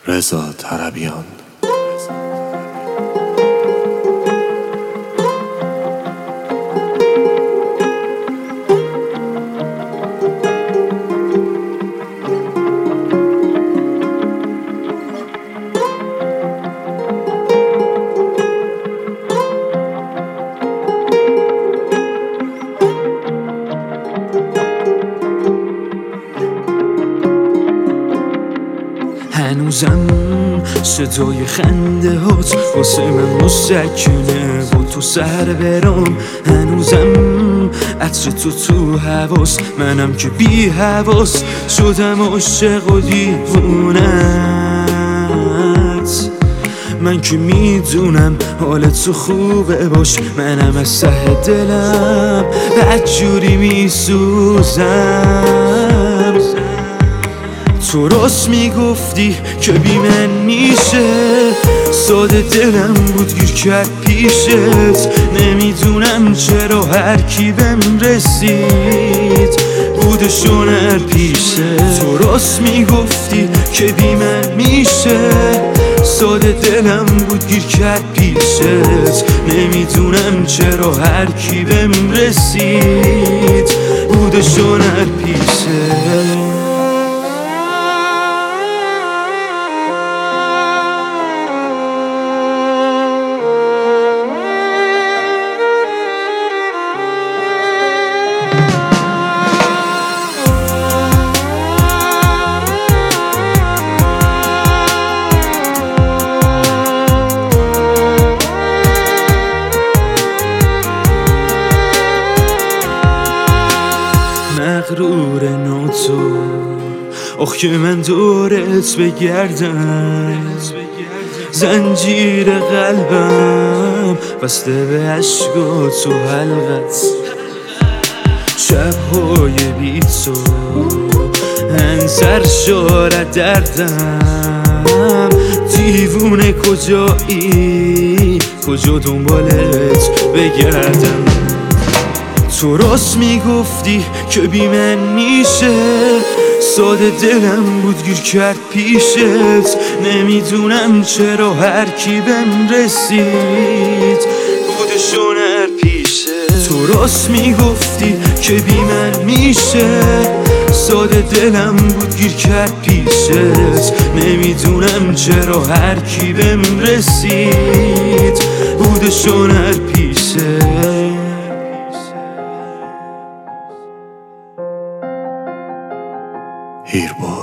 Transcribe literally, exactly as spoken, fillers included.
رضا طربیان. هنوزم صدای خنده هات واسه من مسکنه با تو سر برام. هنوزم عطر تو تو حواس، منم که بی حواس شدم عاشق و دیوونت. من که میدونم حالت تو خوبه باش، منم از ته دلم بدجوری میسوزم. تو راست میگفتی که بی من میشه، ساده دلم بود گیر کرد پیشت. نمیدونم چرا هر کی بهم رسید بودشون هر پیشه. تو راست میگفتی که بی من میشه، ساده دلم بود گیر کرد پیشت. نمیدونم چرا هر کی بهم رسید بودشون هر پیشه. مغرور ناتو آخ که من دورت بگردم، زنجیر قلبم بسته به عشقا تو حلقت. شبهای بی تو انسر شارد دردم. دیوونه کجایی کجا دنبالت بگردم. تو راست میگفتی که بی من میشه، ساده دلم بود گیر کرد پیشت. نمیدونم چرا هر کی بهم رسید بودشون هر پیشه. تو راست میگفتی که بی من میشه، ساده دلم بود گیر کرد پیشت. نمیدونم چرا هر کی بهم رسید بودشون هر پیشه. هیربان.